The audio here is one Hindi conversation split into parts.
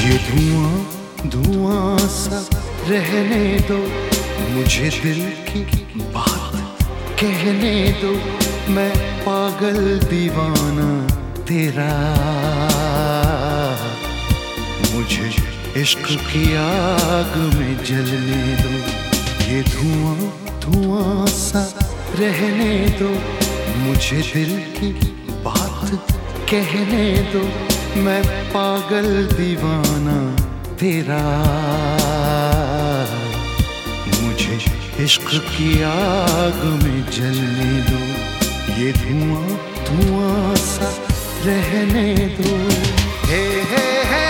ये धुआं धुआं सा रहने दो, मुझे दिल की बात कहने दो। मैं पागल दीवाना तेरा, मुझे इश्क की आग में जलने दो। ये धुआं धुआं सा रहने दो, मुझे दिल की बात कहने दो। मैं पागल दीवाना तेरा, मुझे इश्क की आग में जलने दो। ये धुआं धुआं सा रहने दो। हे हे हे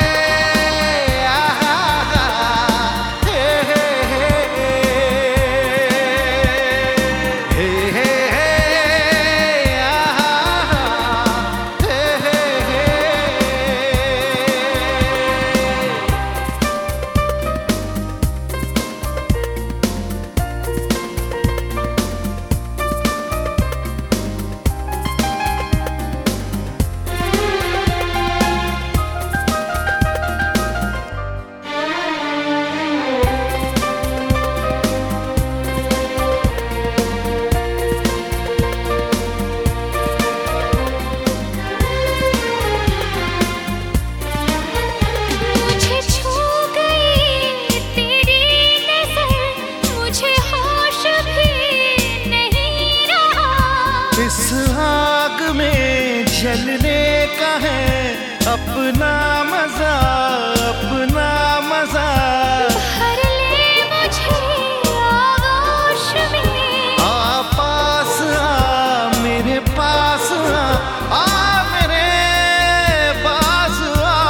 इस आग में जलने का है अपना मजा, अपना मजा। भर ले मुझे आगोश में, आ पास आ मेरे पास आ मेरे पास आ।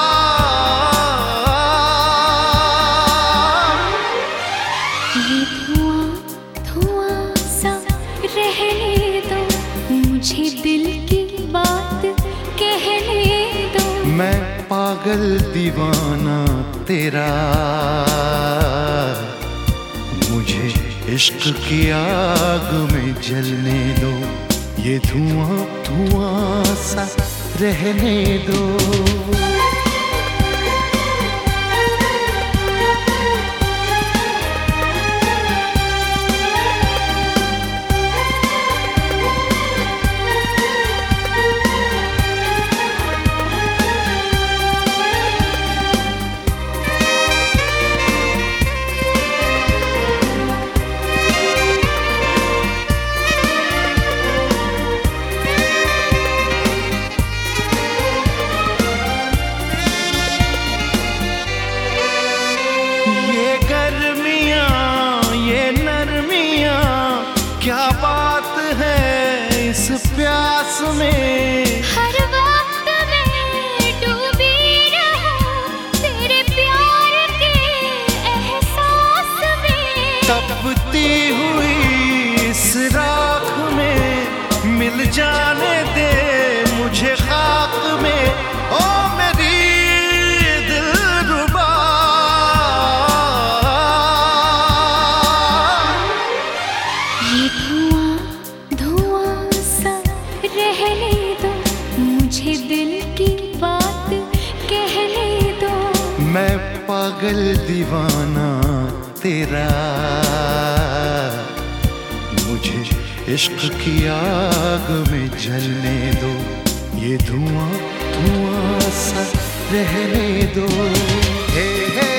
ये धुआं धुआं सा रहने दो, मुझे दिल की बात कहने दो। मैं पागल दीवाना तेरा, मुझे इश्क की आग में जलने दो। ये धुआं धुआं सा रहने दो। क्या बात है इस प्यास में, हर वक्त मैं डूबी रहूं तेरे प्यार के एहसास में। तपती हुई इस राख में मिल जाने दे मुझे खाक में। ओ मेरी दिलरुबा, ये धुआं धुआं सा रहने दो, मुझे दिल की बात कहने दो। मैं पागल दीवाना तेरा, मुझे इश्क की आग में जलने दो। ये धुआं धुआं सा रहने दो। हे हे